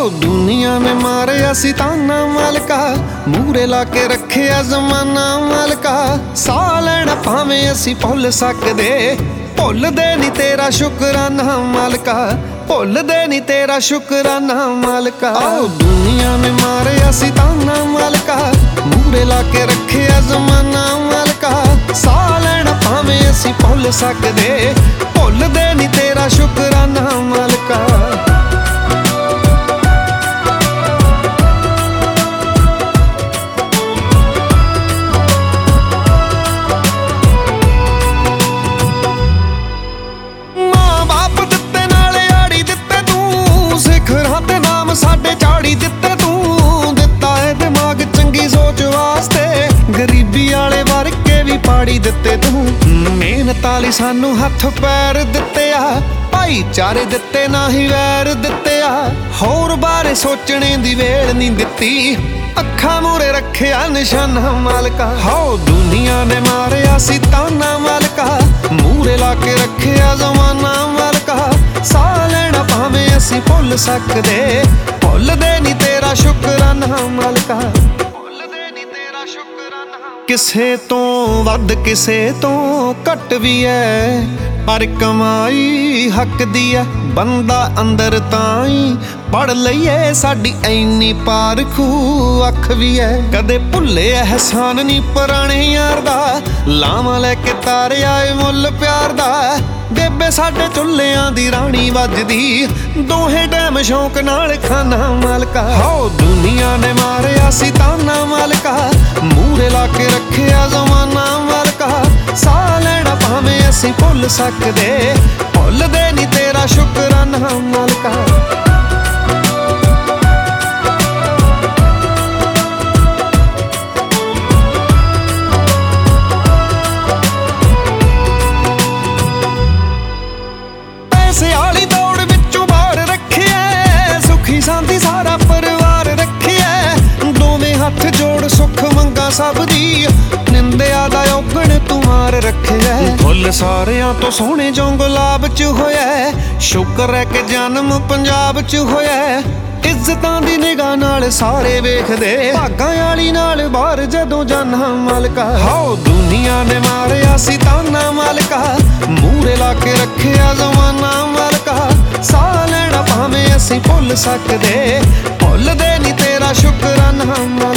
दुनिया ने मारिया सी ताना मालका, मूरे ला के रखिया जमाना मालका। साह लैना भावें असी भुल सकदे, भुलदे नी तेरा शुकराना मालका, भुलदे नी तेरा शुकराना मालका। दुनिया ने मारिया सी ताना मालका, मूरे ला के रखिया जमाना मालका। साह लैना भावें असी भुल सकदे, भुलदे नी तेरा शुकराना मालका। साडे झाड़ी दिते तू दिता है दिमाग चंगी सोच वास्ते, गरीबी आले वर्के भी पाड़ी दिते तू। मेहनत आली सानू हथ पैर दिते आ, भाईचारे दिते ना ही वैर दिते आ। होर बारे सोचने दी वेल नहीं दिती, अखा मूरे रखिया निशाना मालका। दुनिया ने मारिया सी ताना मालका, मूरे ला के रखिया जमाना मालका। साह लैना भावें असी भुल सकदे, भुलदे नी तेरा शुकराना मालका, भुलदे नी तेरा शुकराना। किसे तो वध किसे तो घट भी है, पर कमाई हक दी है। बंदा अंदर ताई पढ़ लईए, साडी ऐनी पारखू अख भी है। कदे भुले एहसान नी पुराने यार दा, लावां लैके तारे आए मुल प्यार दा। बेबे साडे चुल्लियां दी राणी वजदी, दोहे टैम शौक नाल खाना मालका। दुनिया ने मारिया सी ताना मालका, मूरे ला के रखिया जमाना मालका। साह लैना भावें असी भुल सकदे, भुलदे नी तेरा शुकराना मालका। पैसे आली दौड़ विचों बाहर रखिया, सुखी सांदी सारा परिवार रखिया। दोवें हथ जोड़ सुख मंगा सब दी, निंदिया दा औगण तू मार रखिया। फुल सारियां तो सोहणे जो गुलाब च होया, शुकर है कि जन्म पंजाब च होया। इज्जतां दी निगाह नाल सारे वेखदे, भागां आली नाल बाहर जदों जाना मालका। दुनिया ने मारिया सी ताना मालका, मूरे ला के रखिया जमाना मालका। साह लैना भावें असी भुल सकदे, भुलदे नी तेरा शुकराना मालका।